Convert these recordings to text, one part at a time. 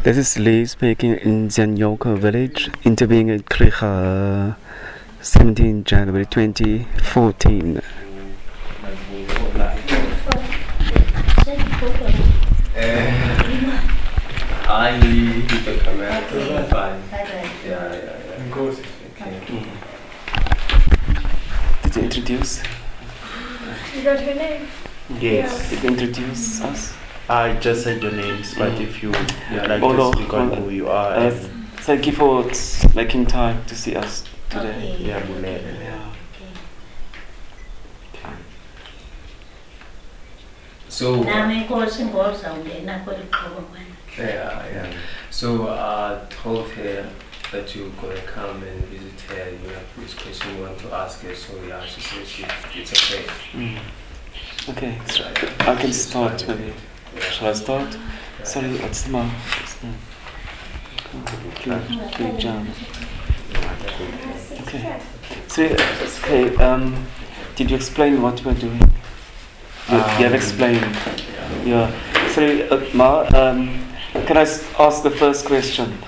This is Lee speaking in Zanyoko village, interviewing at Kricha, 17 January 2014. I hit the camera. Fine. Yeah. Of course. Okay. Did you introduce? You got her name? Yes. Did you introduce us? I just said your names, but if you like Olo, to speak on who you are. Thank you for making time to see us today. Yeah, Bulele. Yeah. So. Yeah. Yeah. So I told her that you're gonna come and visit her. You have this question you want to ask her. So yeah, she said it's okay. Okay, so I can start maybe. Shall I start? Sorry, what's the name? Okay. So, okay, did you explain what you were doing? You have explained. Yeah. Sorry, Ma, can I ask the first question?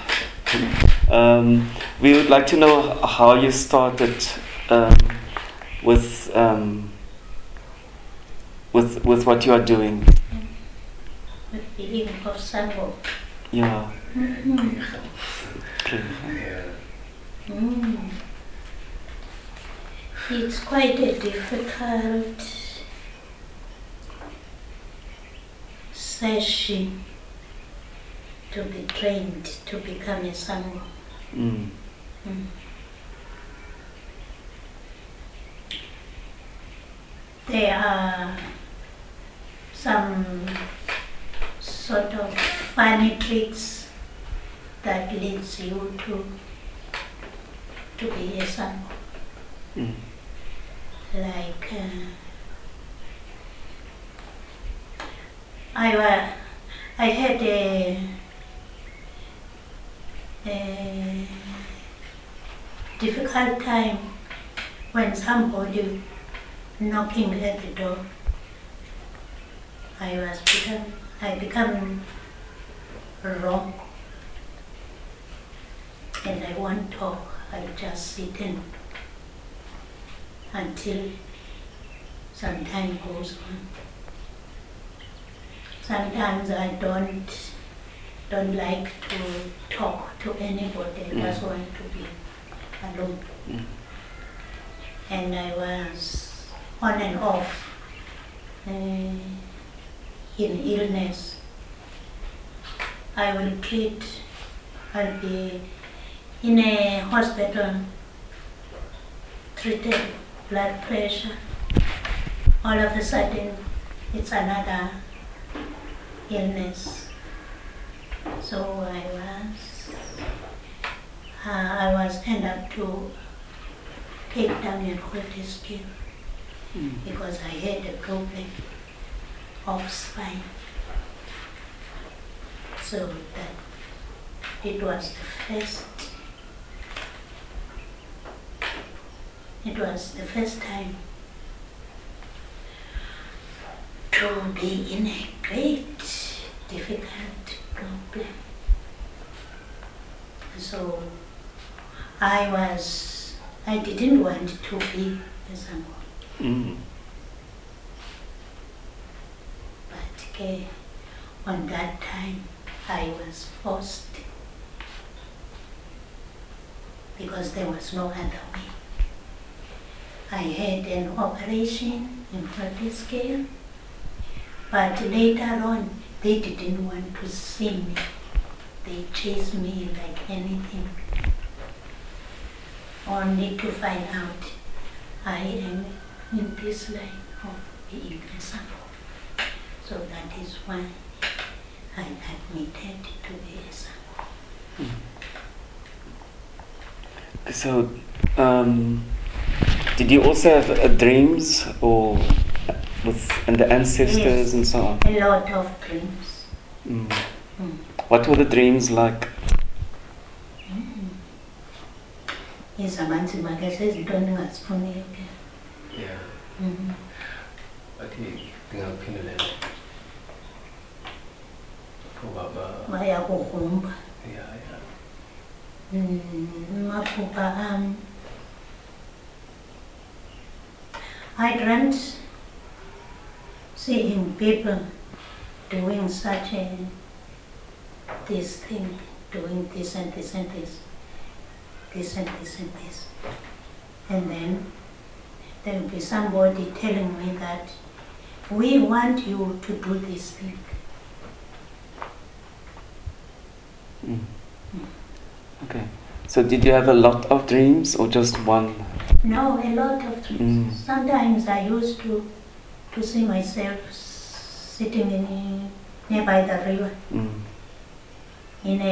We would like to know how you started with what you are doing. With the healing of Sango. Yeah. Okay. It's quite a difficult session to be trained to become a Sango. There are some sort of funny tricks that leads you to be a Sango. Like I had a difficult time when somebody knocking at the door. I become wrong, and I won't talk. I'll just sit in until some time goes on. Sometimes I don't like to talk to anybody. I just want to be alone. And I was on and off in illness. I'll be in a hospital, treated blood pressure. All of a sudden, it's another illness. So I was end up to take down a quality skill because I had a problem of spine. So that it was the first time to be in a great difficult problem. So I didn't want to be a Sango. But on that time I was forced because there was no other way. I had an operation in quality scale, but later on they didn't want to see me. They chased me like anything, only to find out I am in this line of being a Sango. So that is why I admitted to be a Sango. So, did you also have dreams or and the ancestors? Yes, and so on? A lot of dreams. What were the dreams like? Izamanzi makase zintoni ngazifuniyo ke. Yeah. But ngingaphindelela. Maphuba bayakugrumba. yeah. Maphuba, I dreamt seeing people doing such this thing, doing this and this and this, this and this and this. And then there will be somebody telling me that we want you to do this thing. Okay. So did you have a lot of dreams or just one? No, a lot of dreams. Sometimes I used to see myself sitting nearby the river in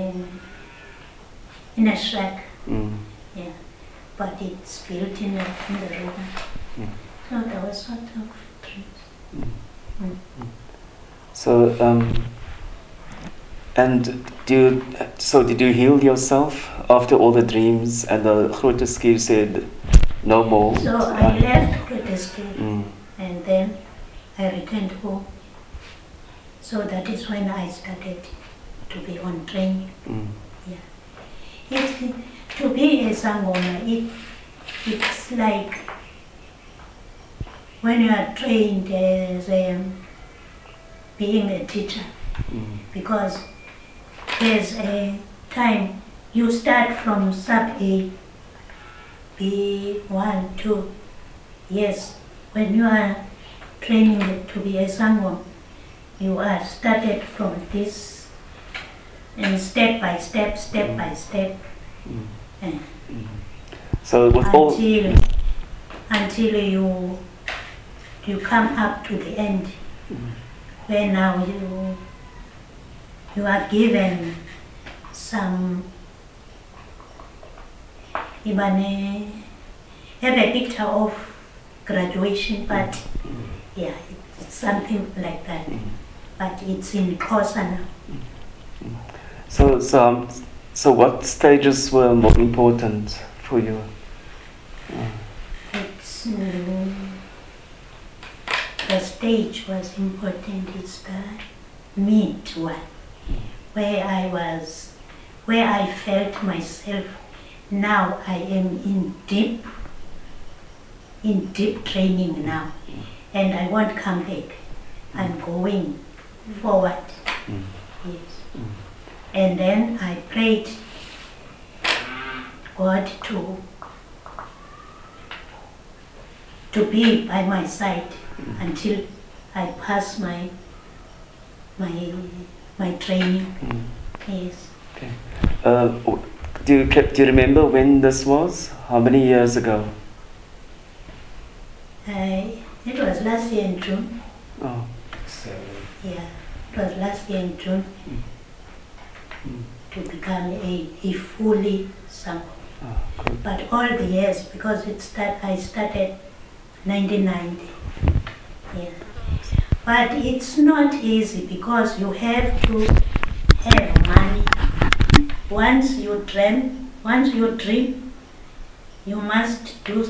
a shack. Yeah, but it's built in the river. So there was sort of dreams. So and did you heal yourself after all the dreams and the Grooteskier said no more? So I left Grooteskier and then I returned home. So that is when I started to be on training. Yeah. To be a Sangoma, it's like when you are trained as being a teacher, because there's a time you start from sub A, B1, 2. Yes, when you are training to be a Sangoma, you are started from this and step by step. So with until you come up to the end, where now you are given some, even have a picture of graduation, but yeah, it's something like that. But it's in Xhosa now. So what stages were more important for you? It's the stage was important. It's the mid one, where I felt myself. Now I am in deep training now, and I won't come back. I'm going forward. Yes. And then I prayed God to be by my side until I pass my training. Yes. Okay. Do you remember when this was? How many years ago? It was last year in June. Oh. 7. Yeah, it was last year in June to become a fully Sangoma. Oh, good. But all the years, because I started 1990. Yeah. But it's not easy because you have to have money. Once you dream, you must do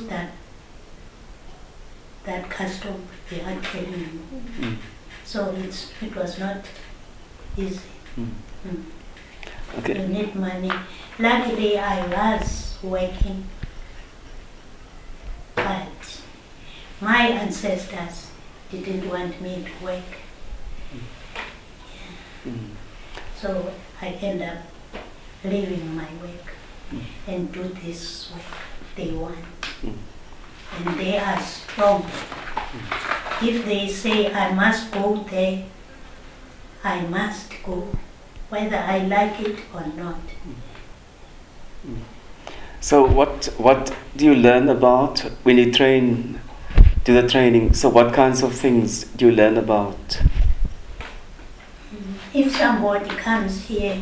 that custom they are telling you. So it was not easy. Okay. You need money. Luckily I was working, but my ancestors didn't want me to work. So I end up leaving my work and do this work they want. And they are strong. If they say I must go there, I must go, whether I like it or not. So what do you learn about when you do the training? So what kinds of things do you learn about? If somebody comes here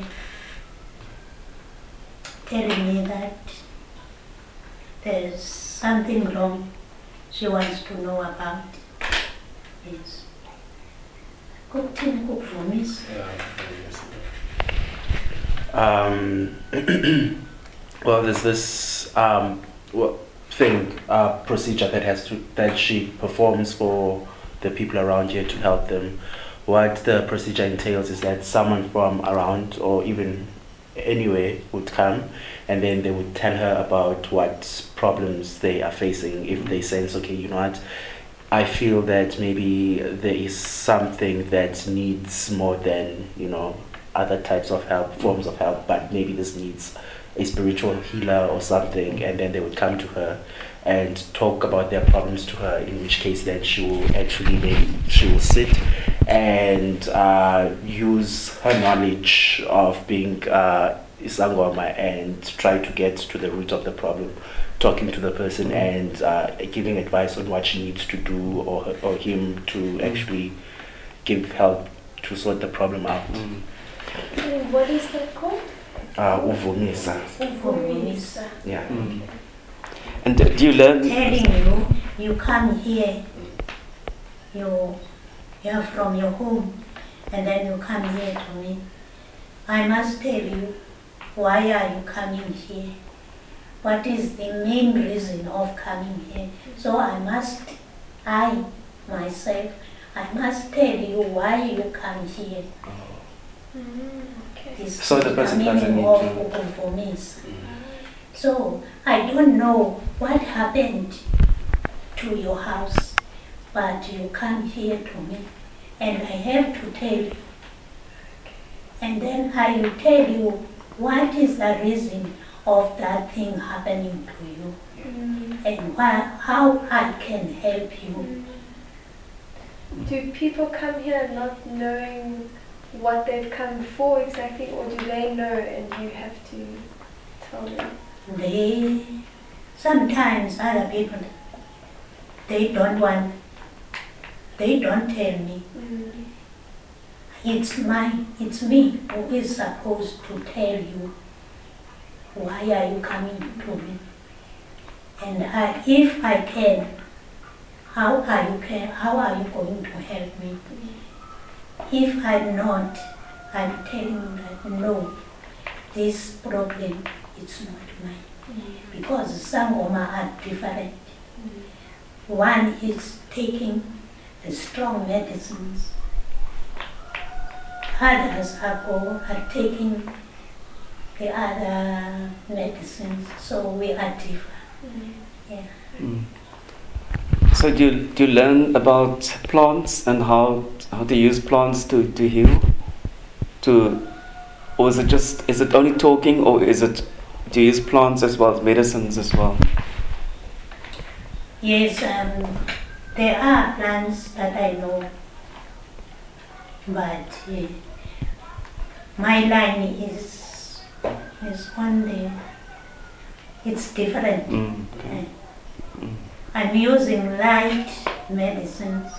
telling me that there's something wrong, she wants to know about. Yes. Well, there's this procedure that she performs for the people around here to help them what the procedure entails is that someone from around or even anywhere would come, and then they would tell her about what problems they are facing. If they sense, okay, you know what, I feel that maybe there is something that needs more than, you know, other types of help, forms of help, but maybe this needs a spiritual healer or something, and then they would come to her and talk about their problems to her, in which case then she will sit and use her knowledge of being Isangoma and try to get to the root of the problem, talking to the person and giving advice on what she needs to do, or him to actually give help to sort the problem out. What is that called? Uvumisa. Uvumisa. Yeah. And do you learn? Telling you come here, you're from your home, and then you come here to me. I must tell you, why are you coming here? What is the main reason of coming here? So I must tell you why you come here. Okay. This So the person doesn't need of to. Uvumisa. So I don't know what happened to your house, but you come here to me, and I have to tell you. And then I will tell you what is the reason of that thing happening to you, and how I can help you. Do people come here not knowing what they've come for exactly, or do they know and you have to tell them? Sometimes other people, they don't tell me. It's me who is supposed to tell you why are you coming to me. And if I can, how are you going to help me? If I'm not, I'm telling you that no, this problem is not mine. Because some Oma are different. One is taking the strong medicines. Others are taking the other medicines, so we are different. Yeah. So do you learn about plants and how to use plants to heal? Or is it only talking, or do you use plants as well as medicines as well? Yes, there are plants that I know, but my line is on the, it's different. Okay. I'm using light medicines.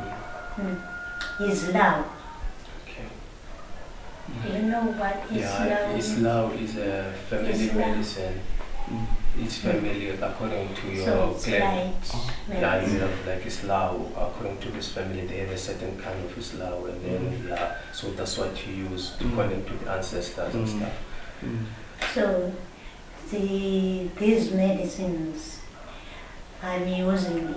Islam. Okay. Do you know what Islam Yeah, is? Islam is a family Islam. medicine. It's family according to your So it's clan. light Yeah, you medicine. have like Islam, according to this family, they have a certain kind of Islam, and then so that's what you use to connect to the ancestors and stuff. So these medicines I'm using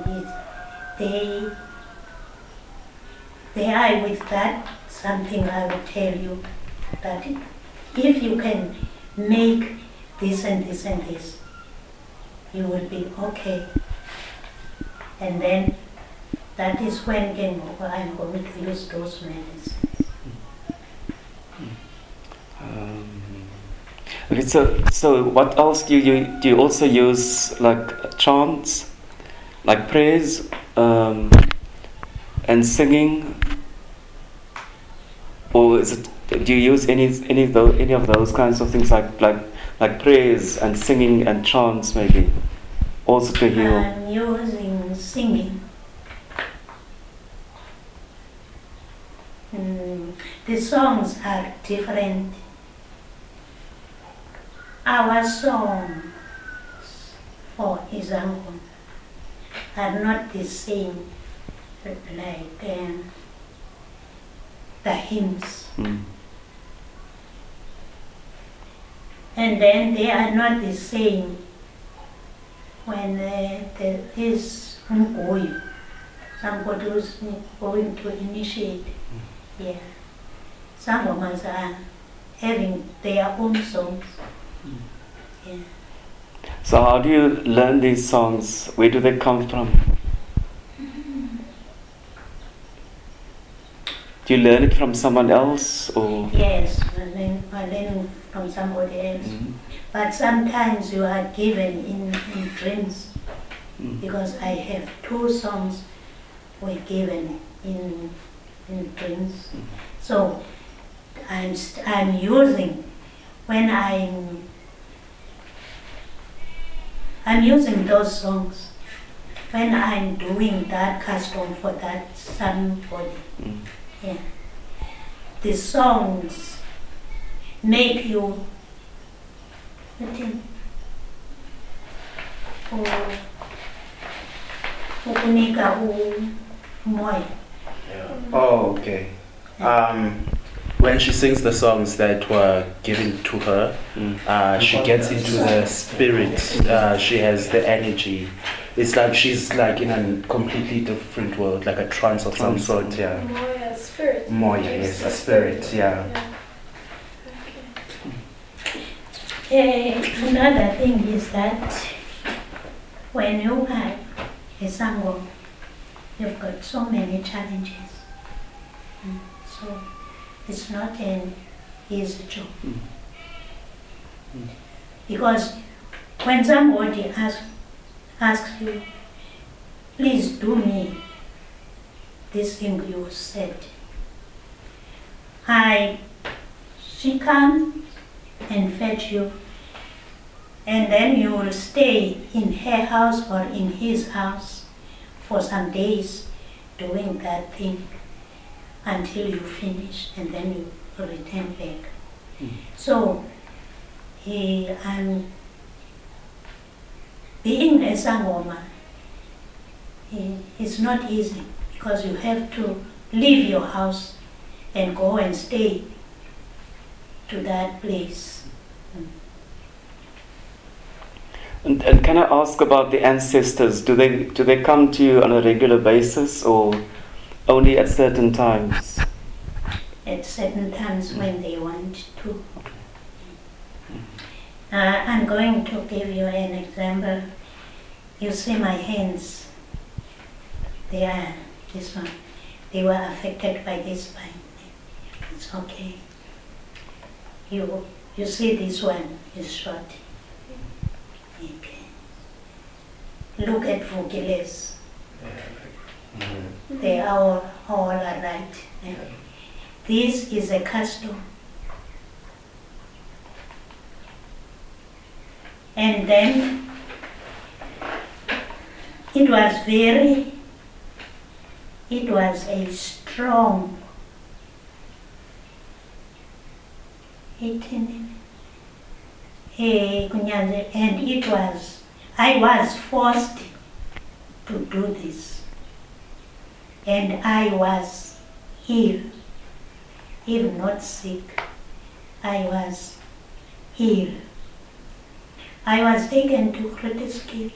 they are with that something I will tell you that if you can make this and this and this, you will be okay. And then that is when I'm going to use those medicines. Okay, so what else do you also use, like chants, like prayers, and singing, or do you use any of those kinds of things, like prayers and singing and chants maybe, also to heal? I'm using singing. The songs are different. Our songs for Izango are not the same like the hymns. And then they are not the same when there is Mgoyo, somebody who's going to initiate. Yeah. Sangomas are having their own songs. Yeah. So how do you learn these songs? Where do they come from? Do you learn it from someone else or? Yes, I learn from somebody else. But sometimes you are given in dreams, because I have 2 songs were given in dreams. So I'm using, when I'm using those songs when I'm doing that custom for that somebody. Yeah. The songs make you ukunika umoya. Oh, okay. When she sings the songs that were given to her, she gets into the spirit. She has the energy. It's like she's like in a completely different world, like a trance of some sort. Yeah. Moya, spirit. Moya, yes, a spirit. Yeah. Another thing is that when you are a Sango, you've got so many challenges. So it's not an easy job. Because when somebody asks you, please do me this thing you said, she comes and fetch you, and then you will stay in her house or in his house for some days doing that thing until you finish, and then you return back. So I'm being a Sangoma, it's not easy, because you have to leave your house and go and stay to that place. And can I ask about the ancestors? Do they come to you on a regular basis or only at certain times? At certain times when they want to. I'm going to give you an example. You see my hands. They are this one. They were affected by this pain. It's okay. You see this one is short. Okay. Look at Vugiles. They are all right. This is a custom. And then it was a strong 18, and I was forced to do this, and I was ill, if not sick, I was ill. I was taken to Kritiski.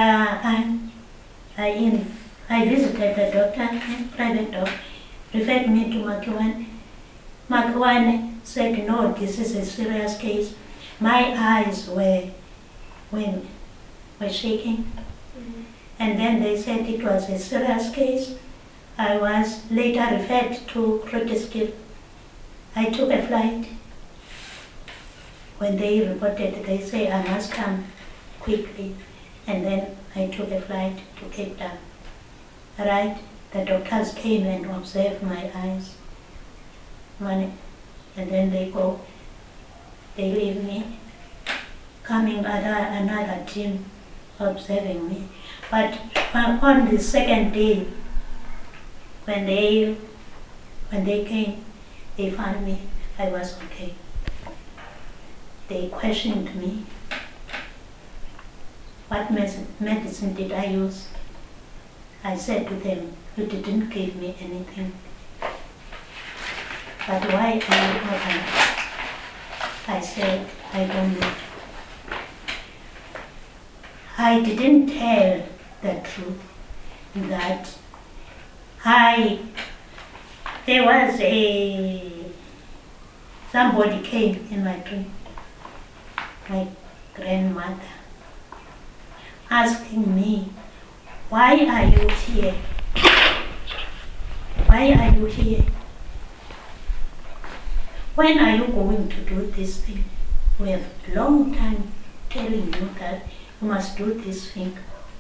I visited the doctor, private doctor, referred me to Makiwane. Makiwane said, no, this is a serious case. My eyes were shaking. And then they said it was a serious case. I was later referred to Kritiski. I took a flight. When they reported, they say I must come quickly. And then I took a flight to Cape Town. Right, the doctors came and observed my eyes. And then they go, they leave me. Coming another team observing me. But on the second day, when they came, they found me, I was okay. They questioned me. What medicine did I use? I said to them, you didn't give me anything. But why are you open? I said, I don't know. I didn't tell the truth that I there was somebody came in my dream, my grandmother, asking me, why are you here? Why are you here? When are you going to do this thing? We have a long time telling you that you must do this thing.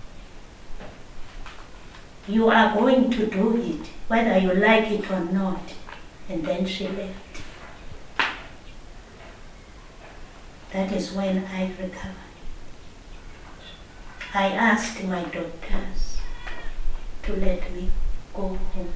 You are going to do it, whether you like it or not. And then she left. That is when I recovered. I asked my doctors to let me go home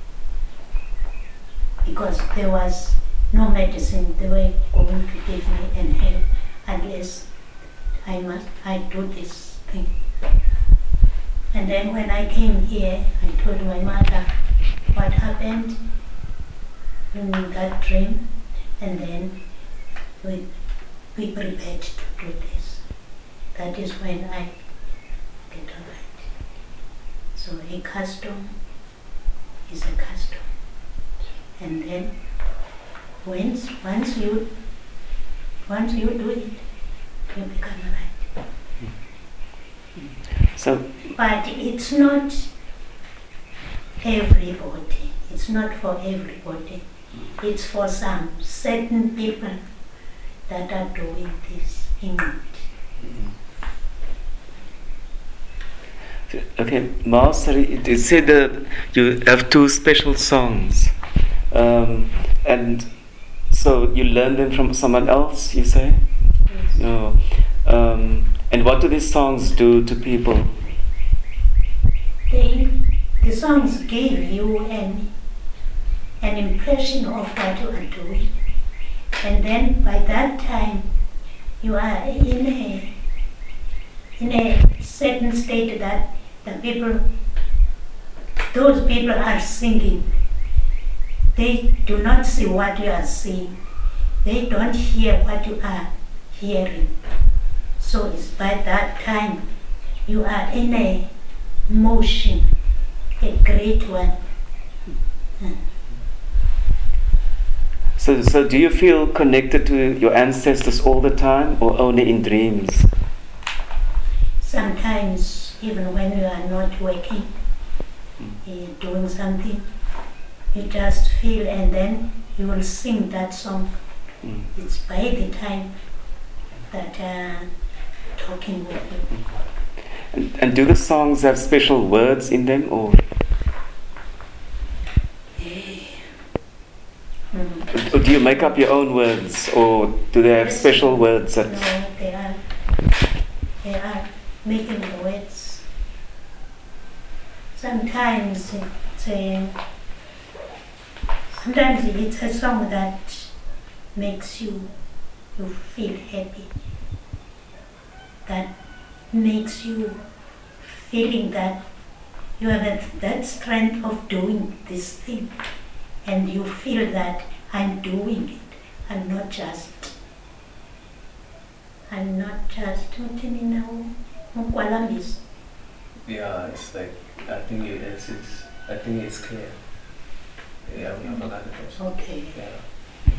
because there was no medicine they were going to give me and help unless I do this thing. And then when I came here, I told my mother what happened in that dream, and then we prepared to do this. That is when I get alright. So a custom is a custom. And then once you do it, you become alright. So, but it's not everybody. It's not for everybody. It's for some certain people that are doing this in it. okay, Ma, sorry, you said that you have 2 special songs. And so you learn them from someone else, you say? Yes. No. And what do these songs do to people? The songs give you an impression of what you are doing. And then by that time, you are in a certain state that those people are singing. They do not see what you are seeing. They don't hear what you are hearing. So it's by that time you are in a motion, a great one. So do you feel connected to your ancestors all the time or only in dreams? Sometimes, even when you are not working, you're doing something, you just feel and then you will sing that song. It's by the time that talking with you. And do the songs have special words in them or? Or do you make up your own words or do they have special words? No, they are making the words. Sometimes it's a song that makes you feel happy, that makes you feeling that you have that strength of doing this thing, and you feel that I'm doing it. I'm not just Yeah, it's like, I think it's clear. Yeah, we have a lot of those. okay. Yeah.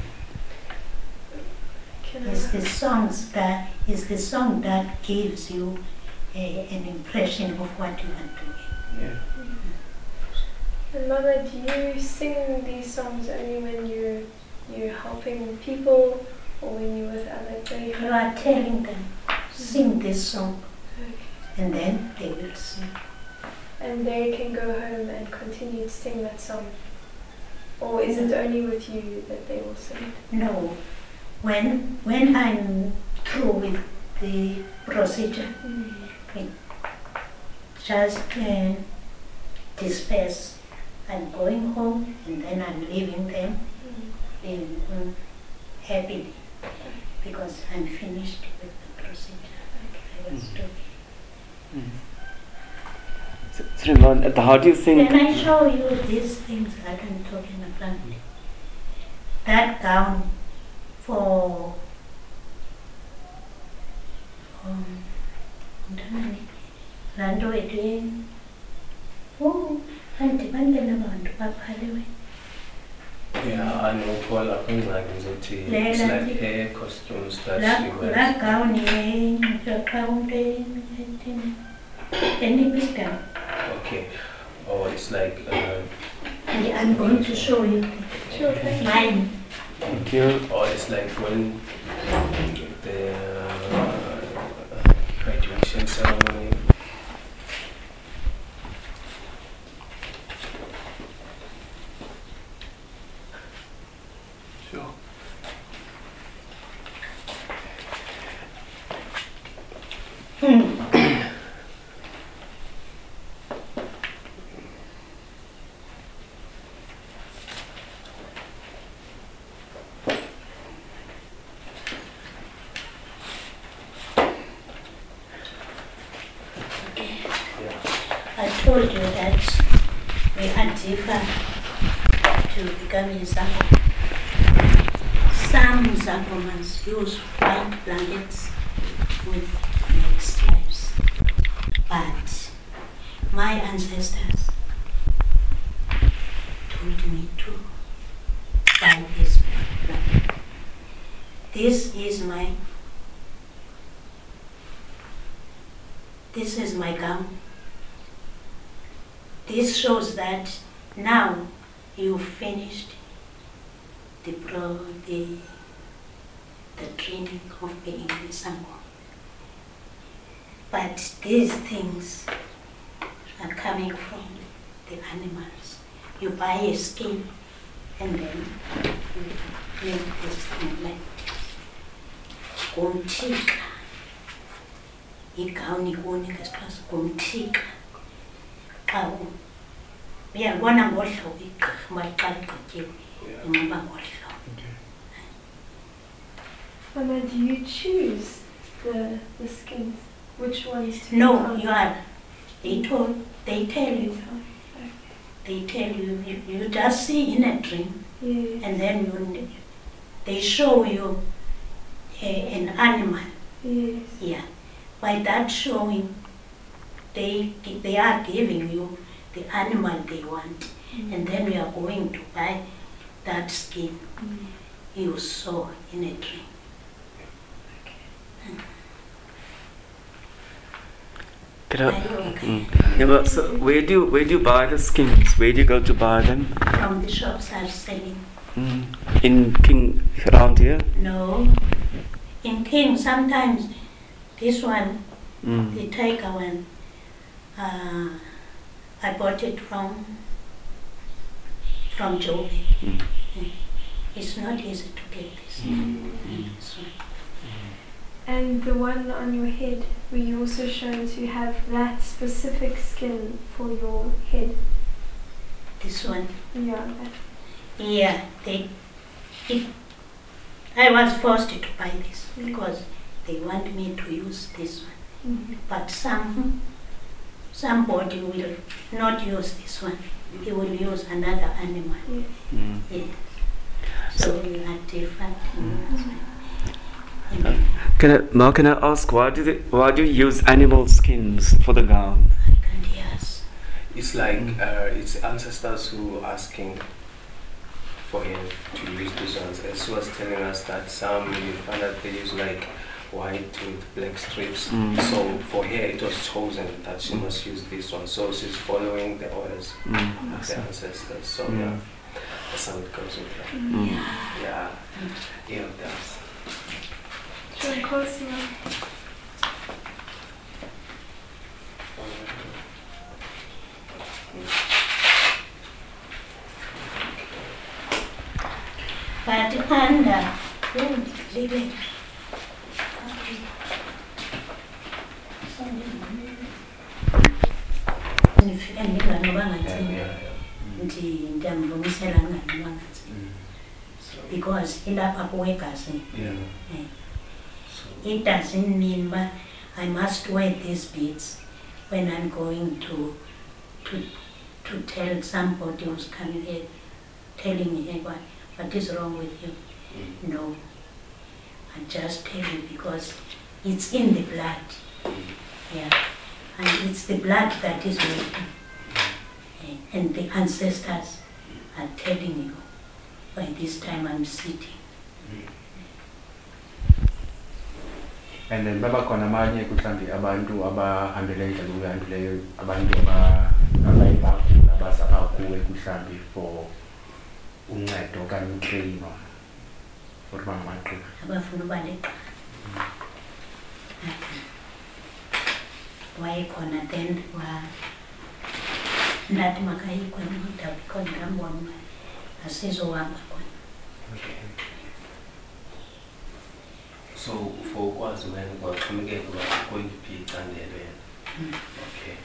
It's the song that gives you an impression of what you are doing. Yeah. And Mama, do you sing these songs only when you're helping people or when you're with other people? You are telling them, sing this song, and then they will sing. And they can go home and continue to sing that song? Or is it only with you that they will sing? No, when I'm through with the procedure, I just disperse. I'm going home and then I'm leaving them happily because I'm finished with the procedure. I was doing. So, how do you think? Can I show you these things that I'm talking about? That gown for Lando Edwin. Oh, andibandela abantu baphalewe. call up in like it's like hair costumes that she wears. La gown, any bigger. Okay. Or it's like I'm going to show you Sure, thank you. mine. Thank you. or it's like when the graduation ceremony. Sure. I told you that we are different to become Zango. Some Zangomans use white blankets with black stripes, but my ancestors told me to buy this blanket. This is my gown. This shows that now you've finished the training of being a Sango. But these things are coming from the animals. You buy a skin and then you make this thing like this. Gomtika. Igawuni kuni ngesixhosa gomtika. Uyabona ngohlobo igqirha xa ligqityiwe inxiba ngohlobo. Mama, do you choose the skins? Which ones to No, put on? you are. They tell you. They tell you. You just see in a dream, Yes. and then they show you an animal. Yes. Yeah. By that showing, they are giving you the animal they want, and then you are going to buy that skin you saw in a dream. Can Are I, you okay? yeah, but so where do you buy the skins? Where do you go to buy them? From the shops are selling. In King around here? No. In King, sometimes this one, the tiger one, I bought it from Joburg. It's not easy to get this. This one. And the one on your head, were you also shown to have that specific skin for your head? This one. Yeah. Yeah, I was forced to buy this because they want me to use this one. But somebody will not use this one. He will use another animal. Yeah. So we are different. Can I ask why do you use animal skins for the gown? I can't yes. It's like it's ancestors who are asking for him to use these ones. And she was telling us that some you find that they use like white with black strips. So for her it was chosen that she must use this one. So she's following the orders of the ancestors. So yeah, that's how it goes with her. Yeah, yeah, that's. Sure, of course, yeah. But under, leave it. Because ilapha kuwegazi. It doesn't mean that I must wear these beads when I'm going to tell somebody who's coming here, telling me what is wrong with you. No, I just tell you because it's in the blood. Yeah, and it's the blood that is working. And the ancestors are telling you By this time I'm sitting. And then baba khona amanye kuhlambi abantu abahambele indlela uyihambileyo abantu abayibagula abazama kuwe kuhlambi for uncedo okanye utreyino for uba ngamagqirha Abafuna uba liqela. Wayekhona then ndathi makayikho imoda because ndambona uba asizohamba khona. So for ukwazi wena kwaxhomekeka uba kweliphi icandelo yena. Okay.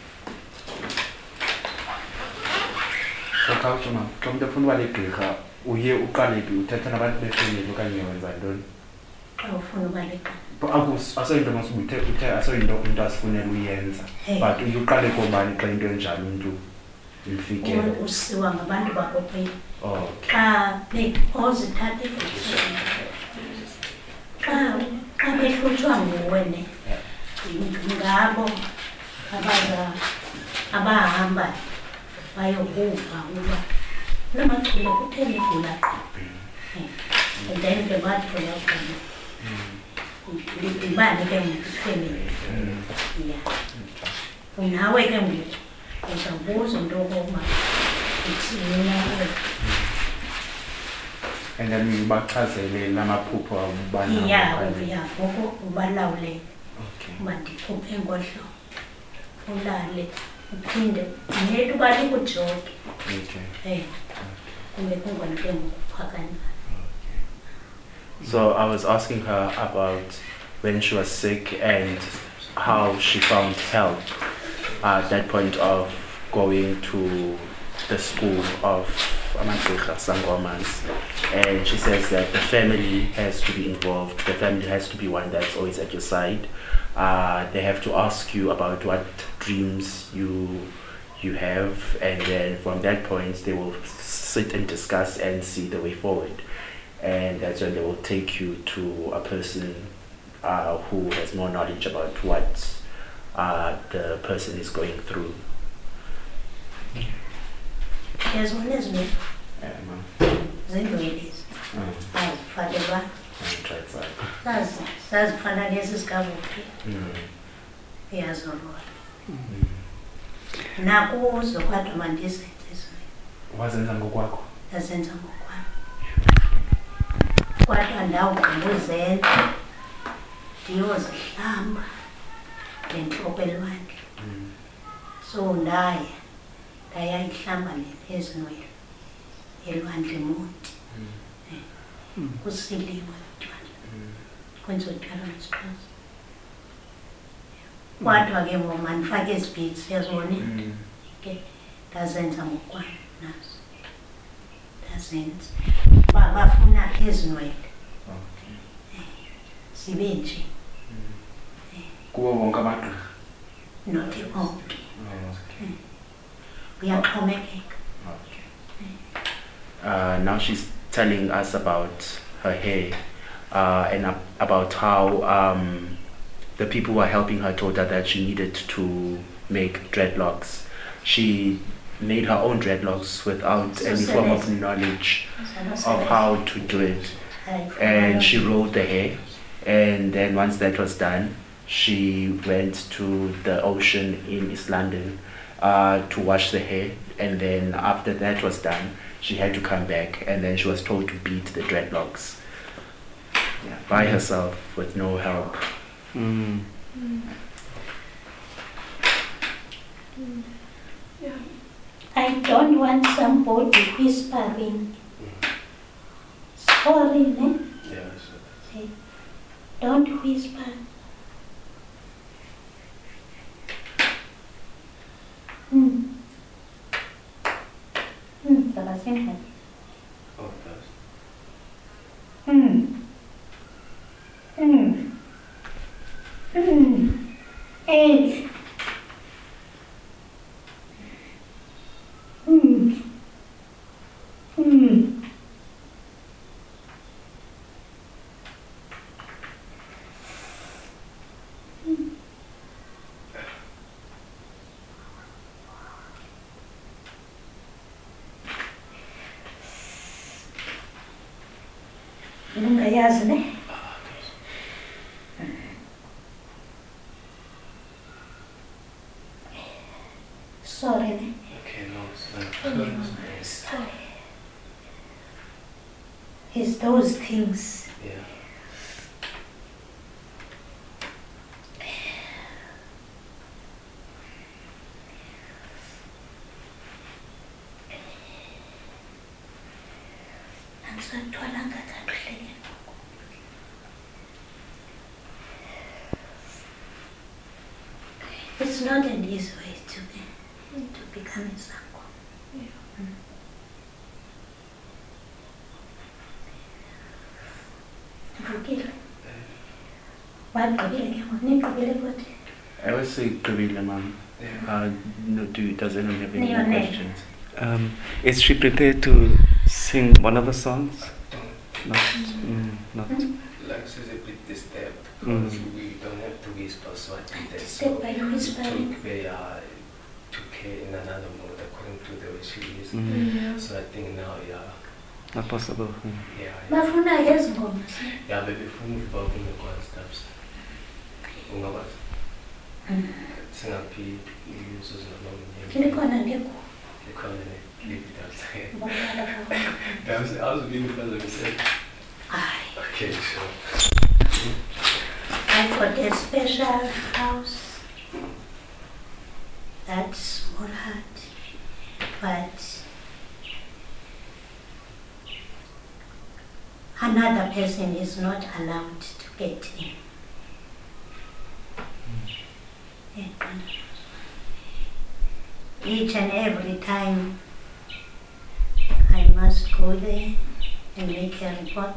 so xa ujonga xa umntu efuna uba ligqirha uye uqale phi uthetha nabantu befemeli okanye wenza ntoni Xa ufuna uba liqela. asoyinto masube uthe asoyinto umntu asifunela uyenza but uye uqale kobani xa into enjalo umntu imfikele Usiwa ngabantu bakokwenu. okay Xa ozithathe xa behlutshwa nguwe ne ngabo abahamba bayokuva uba kula machule kutheni egula qha. And then ke bathola khona ndibane ke ngifemeli. Unawe ke ngoku uzawubuza into yokokuba ithini na. and then ubachazele lamaphupho abanawo Uya ngoko ubalawule okay uba ndiphuphe ngohlo ulale uphinde nethi uba likujoke okay kumbe kungona ke ngokuphakanya. So I was asking her about when she was sick and how she found help at that point of going to the school of Amagqirha Sangomas. And she says that the family has to be involved. The family has to be one that's always at your side. They have to ask you about what dreams you have, and then from that point they will sit and discuss and see the way forward. And that's when they will take you to a person who has more knowledge about what the person is going through. There's one ezinto zindwelezi azifakelwa zazifana nezi zikavuphi iyazolwa nakuzo kodwa mandizenze Wazenza ngokwakho? ndazenza ngokwam kodwa ndawugqiba uzenza ndiyozihlamba ngentloko elwandle. So ndayayihlamba ezinwele elwandle eMonti kusiliwe utywala kwenziwa utywala nesiXhosa. Kodwa ke ngoku mandifake ezi-beads yazibona ke ndazenza ngokwam nazo ndazenza uba bafuna ezinwele zibe nje Kuwo wonke amagqirha? not onke kuyaxhomekeka. Now she's telling us about her hair and about how the people who are helping her told her that she needed to make dreadlocks. She made her own dreadlocks without any form of knowledge of how to do it. And she rolled the hair, and then once that was done, she went to the ocean in East London to wash the hair, and then after that was done, she had to come back, and then she was told to beat the dreadlocks by herself with no help. I don't want somebody whispering. Sorry, ne? Yes. Don't whisper. Sabasin. Oh, that's. Eight. Ungayazi ne? Sorry ne? Okay, no, it's not. It's those things. Yeah. It's not an easy way to become a Sango. Rukile. Wagqibile ke ngoku nigqibile kodwa. I would say Kabila, ma'am. No, does anyone have any Your more name? questions? Is she prepared to sing one of the songs? Not. Not. Like she's a bit disturbed because we don't have to whisper so I think that's so Step by whispering. took her in another mode according to the way she is. So I think now, Not possible. Bafuna lezi ngoma. yeah, maybe from the balcony steps. Ungakwazi? Singaphi imizuzu noma Likhona ngekho. likhona leave it outside. Ngomhlala I was being further myself. Aye. Okay, sure. I've got a special house. That small hut. But another person is not allowed to get in. And each and every time I must go there and make a report.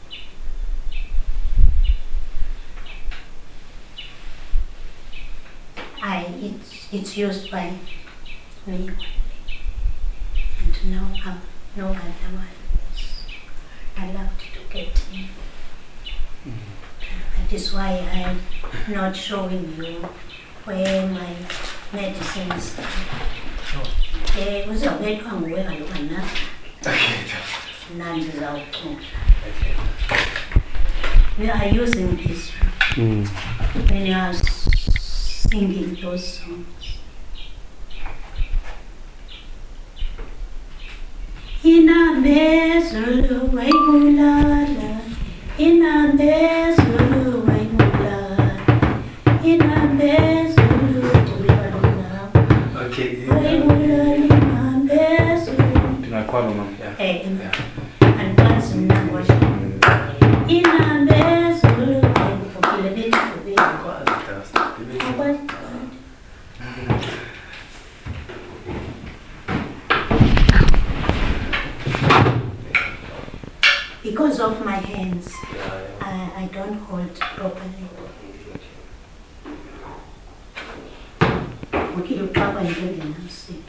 It's used by me only. And no other one is allowed to get in. That is why I'm not showing you where my medicines are. Uzawubethwa nguwe kaloku na nandizawuxusha. Okay. We are using this when you are singing those songs. Inambezulu waybulala, inambezulu waybulala, inambezulu waybulala. Okay. Waybulala inambezulu. Tunakwama, ma'am. Yeah. And once in the inambezulu waybulala, because of my hands, I don't hold properly. Okay, you cover and do the nursing.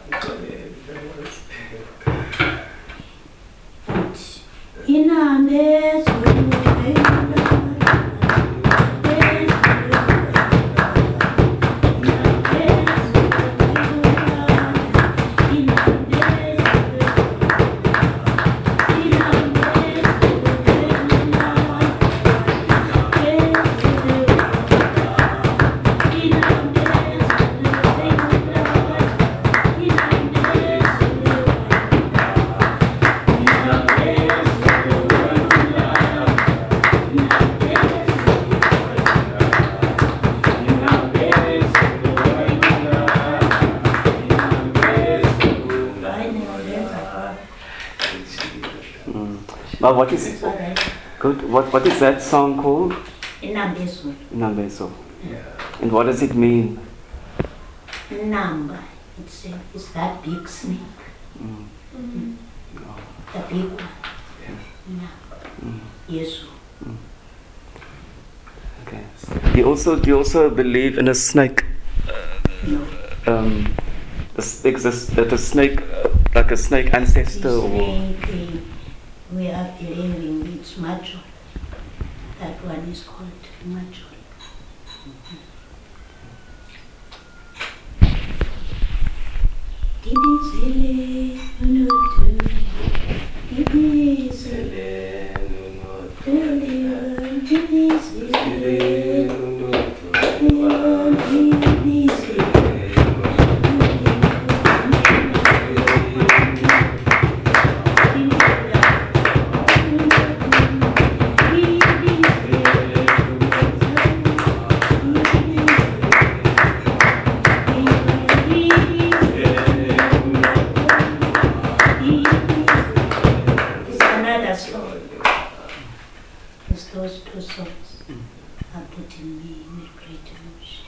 But what is good? What is that song called? Inambezu. Nambeso. Yeah. And what does it mean? Number. It's that big snake. The big one. Yes. Okay. Do you also believe in a snake? No. Exists that a snake, like a snake ancestor, or Snake, we are believing it's Majol. That one is called Majol. Dibizele unutu, dibizele songs are putting me in a great emotion.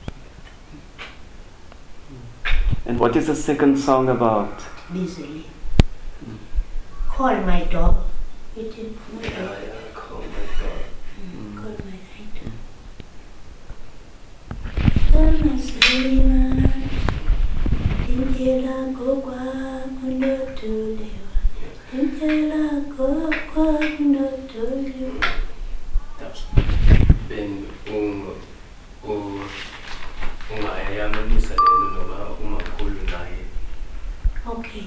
And what is the second song about? Busily. Call my dog. It is my dog. Yeah, call my dog. Call my idol. Kama silima, ingela kokwa kunotolewa, ingela kokwa kunotolewa. Ben ungayamanisa lena noma umakhulu naye Okay.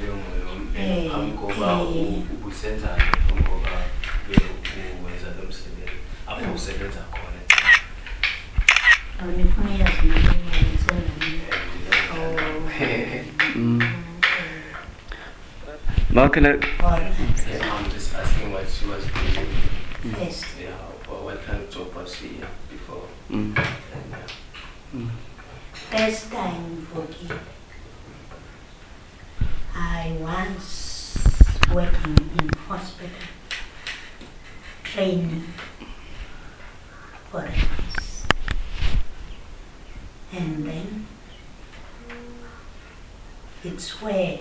ngoba ubusenzani ngoba uwenza lo msebenzi apho usebenza khona. Awunifuna yazi Mark, can I? I'm just asking what she was doing. First. Yeah, or what kind of job was she before? Mm. And, First time forgive. I was working in hospital, training for a nurse. And then it's where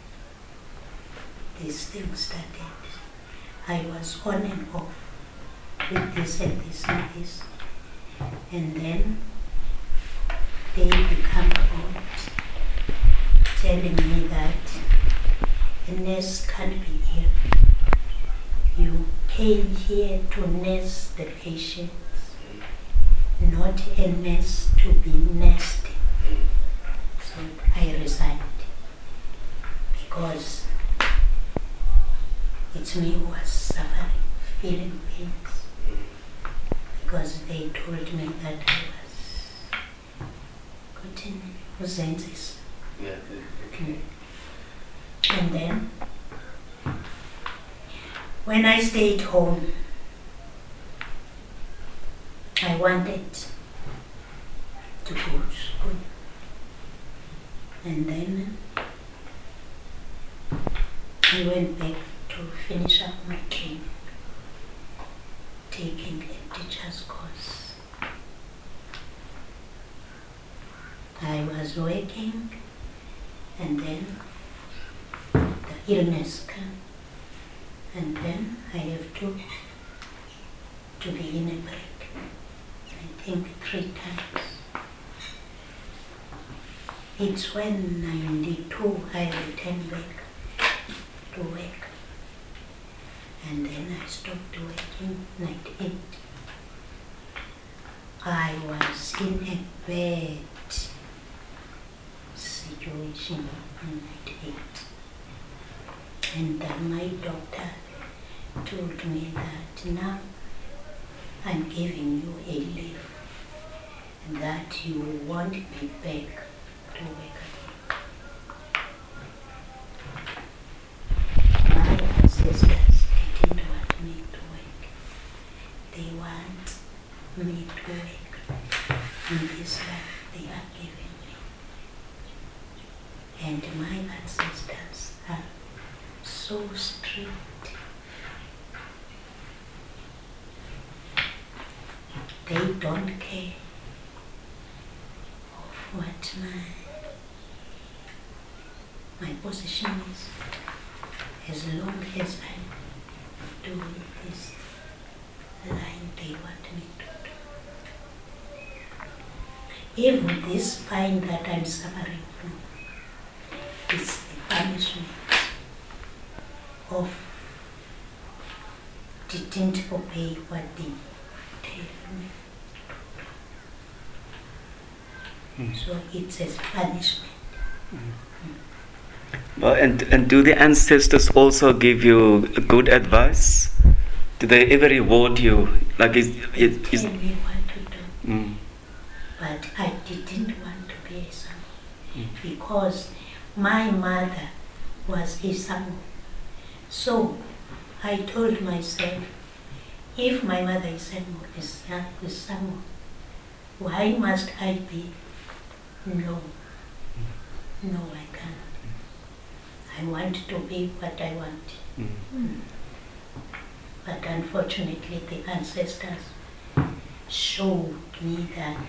this thing started. I was on and off with this and this and this. And then they become out telling me that a nurse can't be here. You came here to nurse the patients, not a nurse to be nursed. So I resigned because it's me who was suffering, feeling pains, because they told me that I was gotten Uzenzis. yeah, okay. And then, when I stayed home, I wanted to go to school. And then I went back to finish up my training, taking a teacher's course. I was working, and then the illness came, and then I have to be in a break, I think 3 times. It's when 92 I returned back to work, and then I stopped working 98. I was in a bad situation in 98. And then my doctor told me that now I'm giving you a leave and that you won't be back to work again. My ancestors didn't want me to work. They want me to work in this life they are giving me. And my ancestors are so strict. They don't care of what my position is, as long as I do this line they want me to do. Even this pain that I'm suffering from is the punishment of didn't obey what they tell me. So it's a punishment. Well, and do the ancestors also give you good advice? Do they ever reward you? Like Tell me what to do. But I didn't want to be a Samo because my mother was a Samo. So I told myself, if my mother is Samo, why must I be? No, I can't. I want to be what I want. But unfortunately, the ancestors showed me that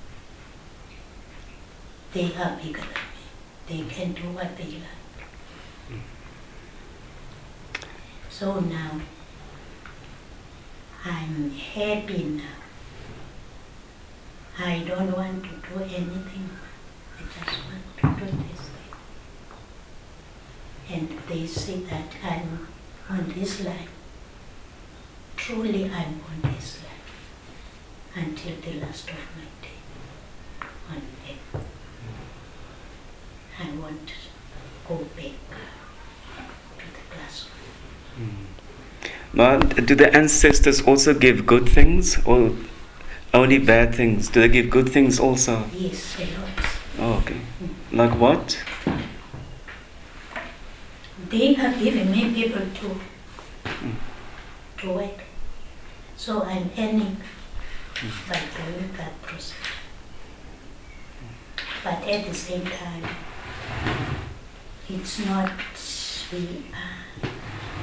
they are bigger than me. They can do what they like. So now, I'm happy now. I don't want to do anything. I just want to do this thing. And they say that I'm on this line. Truly, I'm on this line until the last of my day on earth. I want to go back to the classroom. But do the ancestors also give good things or only bad things? Do they give good things also? Yes, a lot. Oh, okay. Like what? They have given me people to work. So I'm earning by doing that process. But at the same time, it's not, we are,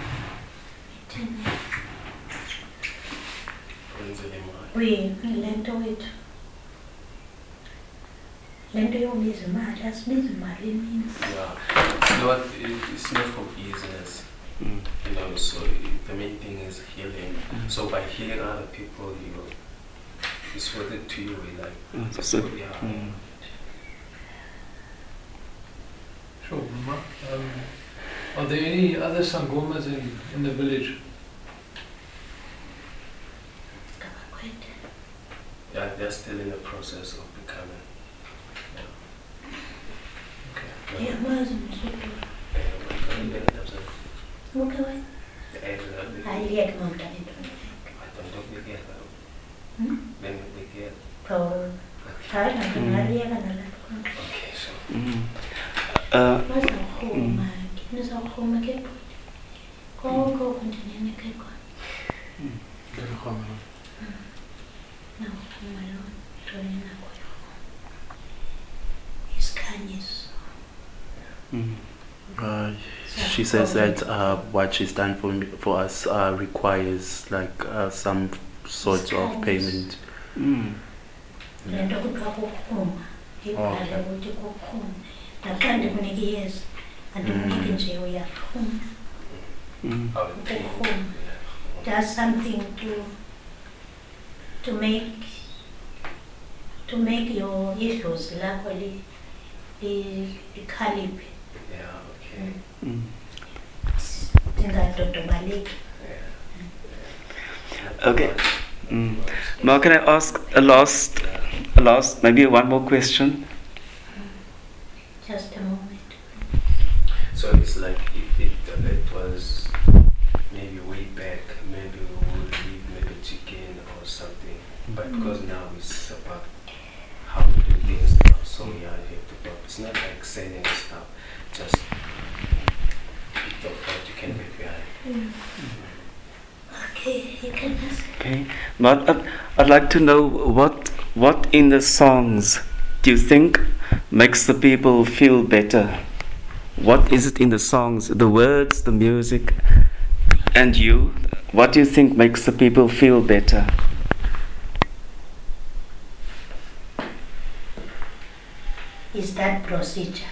we lento it. Lento yomizimali, asimizimali means. Yeah. You know what? It's not for business. You know, so the main thing is healing. So by healing other people, it's worth it to you. Like, So, yeah. Sure, Mama. Are there any other sangomas in the village? Yeah, they're still in the process of becoming. Okay. Yeah, was okay. I like mountain. Then we get. So, I don't know. Okay, so. What's a home? Is a home again? Go continue. No, my Lord, turning his kindness. She says that what she's done for us requires like some sort of payment. Does something to make your issues luckily the calibre. Yeah, okay. okay. Now can I ask a last, maybe one more question? Just a moment. So it's like if it was maybe way back, maybe we would leave maybe chicken or something. But because now it's about how to do things now, so yeah, you have to go. It's not like selling stuff, just pick up what you can make behind. Okay, you can ask. Okay. But I'd like to know what in the songs do you think makes the people feel better? What is it in the songs, the words, the music, and you? What do you think makes the people feel better? Is that procedure?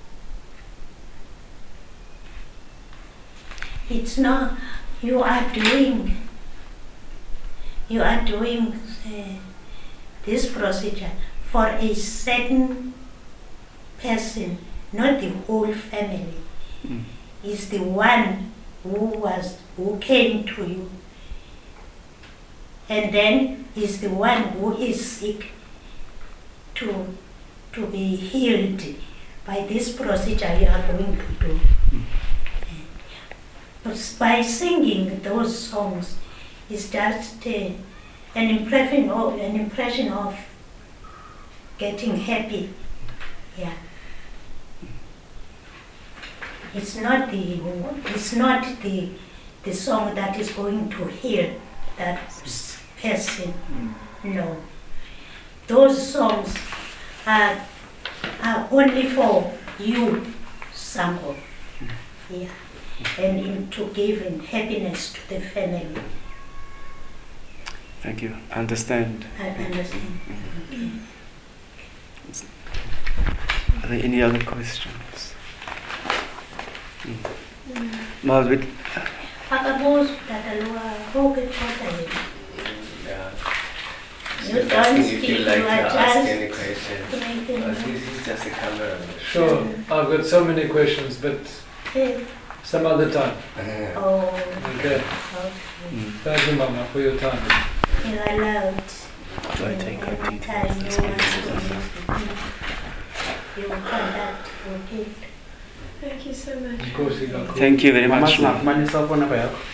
It's not, you are doing this procedure for a certain person, not the whole family. Is the one who came to you, and then is the one who is sick to be healed by this procedure you are going to do. But by singing those songs is just an impression of getting happy. Yeah. It's not the song that is going to heal that person. No. Those songs are only for you, Sango. Yeah. and into giving happiness to the family. Thank you. I understand. I understand. Okay. Are there any other questions? Margaret, Akabuza tatalwa hoke totally. Yeah. You So don't asking if speak, you like you to are ask just any question. making This is just a camera. Sure, I've got so many questions, but it. some other time. Oh, Okay. okay. Thank you, Mama, for your time. You're allowed. Do I take her Every time details? you want to use you conduct your gift. Thank you so much. Of course, you got thank you very much. Mama's not money cell phone number.